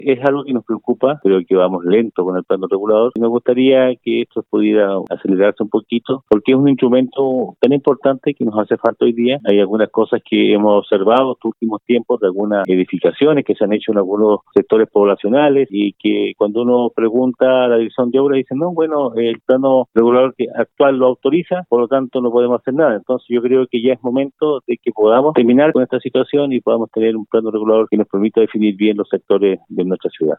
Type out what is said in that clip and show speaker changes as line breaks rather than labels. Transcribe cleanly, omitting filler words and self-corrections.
Es algo que nos preocupa, creo que vamos lento con el plano regulador y nos gustaría que esto pudiera acelerarse un poquito porque es un instrumento tan importante que nos hace falta hoy día. Hay algunas cosas que hemos observado estos últimos tiempos de algunas edificaciones que se han hecho en algunos sectores poblacionales y que cuando uno pregunta a la dirección de obras dicen, no, bueno, el plano regulador que actual lo autoriza, por lo tanto no podemos hacer nada. Entonces yo creo que ya es momento de que podamos terminar con esta situación y podamos tener un plano regulador que nos permita definir bien los sectores de nuestra ciudad.